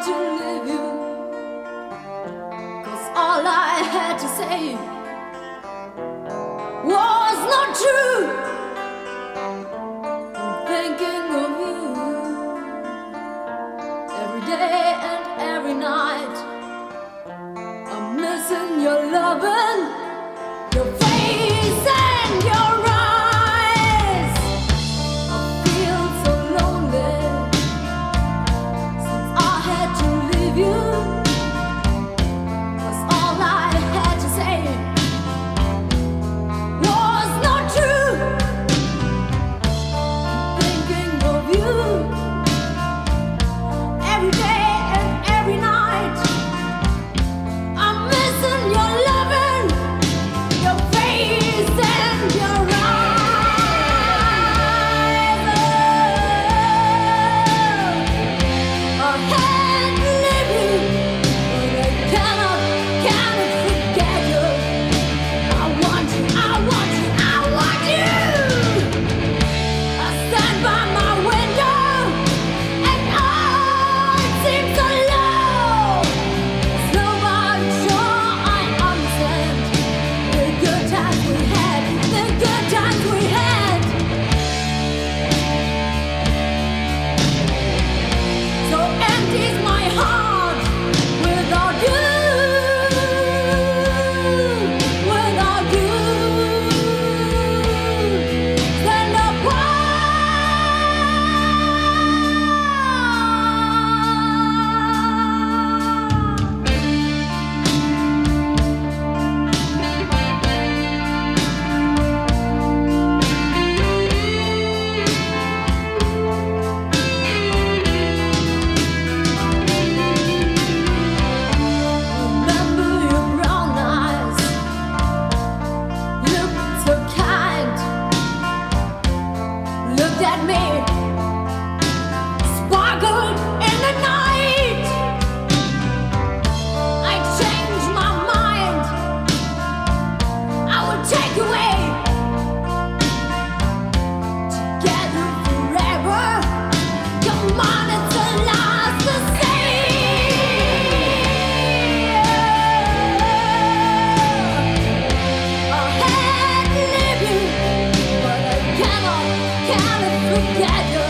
to leave you, 'cause all I had to say was not true. I'm thinking of you every day and every night. I'm missing your loving, your face and your eyes. I feel so lonely since I had to leave you, 'cause all I had to say was not true. Thinking of you every day and every night. I'm missing your loving, your face and your eyes. Oh, I can't leave you, but I cannot forget you. I want you, I want you, I want you. I stand by my window and all it seems so low. So much sure I understand the good times we had, the good times we had. So empty's my heart without you, without you. Stand Remember your brown eyes, looked so kind, looked at me, sparkled in the night. I changed my mind, I would take you away, together forever. Come on, it's the last to say. I had to leave you, but I cannot forget you.